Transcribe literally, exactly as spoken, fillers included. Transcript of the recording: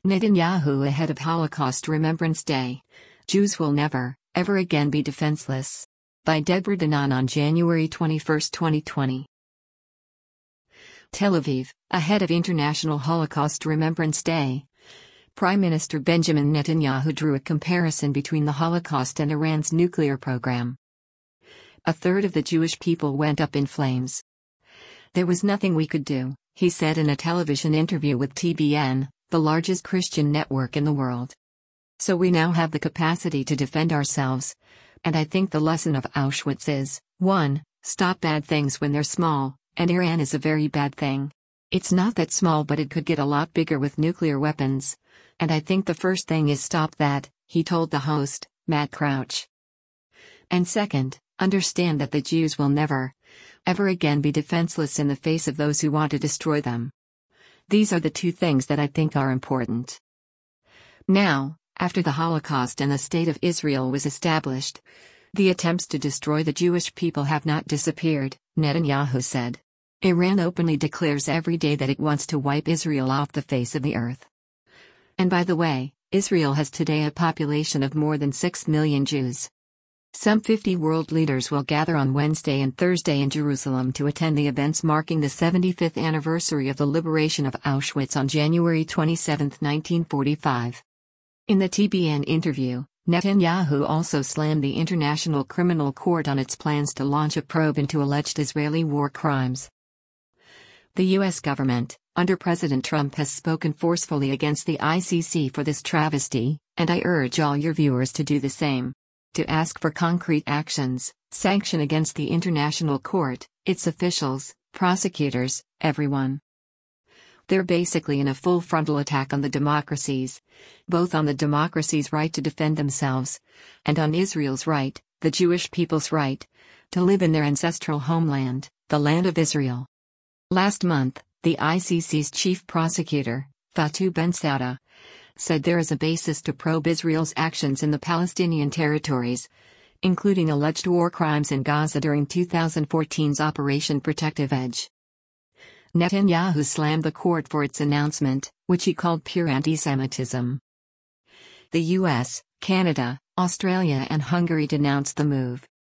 Netanyahu ahead of Holocaust Remembrance Day. Jews will never, ever again be defenseless. By Deborah Danan on January twenty-first, twenty twenty. Tel Aviv, ahead of International Holocaust Remembrance Day. Prime Minister Benjamin Netanyahu drew a comparison between the Holocaust and Iran's nuclear program. A third of the Jewish people went up in flames. There was nothing we could do, he said in a television interview with T B N, the largest Christian network in the world. So we now have the capacity to defend ourselves. And I think the lesson of Auschwitz is, one, stop bad things when they're small, and Iran is a very bad thing. It's not that small, but it could get a lot bigger with nuclear weapons. And I think the first thing is stop that, he told the host, Matt Crouch. And second, understand that the Jews will never, ever again be defenseless in the face of those who want to destroy them. These are the two things that I think are important. Now, after the Holocaust and the State of Israel was established, the attempts to destroy the Jewish people have not disappeared, Netanyahu said. Iran openly declares every day that it wants to wipe Israel off the face of the earth. And by the way, Israel has today a population of more than six million Jews. Some fifty world leaders will gather on Wednesday and Thursday in Jerusalem to attend the events marking the seventy-fifth anniversary of the liberation of Auschwitz on January twenty-seventh, nineteen forty-five. In the T B N interview, Netanyahu also slammed the International Criminal Court on its plans to launch a probe into alleged Israeli war crimes. The U S government, under President Trump, has spoken forcefully against the I C C for this travesty, and I urge all your viewers to do the same. To ask for concrete actions, sanction against the International Court, its officials, prosecutors, everyone. They're basically in a full frontal attack on the democracies, both on the democracy's right to defend themselves, and on Israel's right, the Jewish people's right, to live in their ancestral homeland, the land of Israel. Last month, the I C C's chief prosecutor, Fatou Bensouda, said there is a basis to probe Israel's actions in the Palestinian territories, including alleged war crimes in Gaza during two thousand fourteen's Operation Protective Edge. Netanyahu slammed the court for its announcement, which he called pure anti-Semitism. The U S, Canada, Australia and Hungary denounced the move.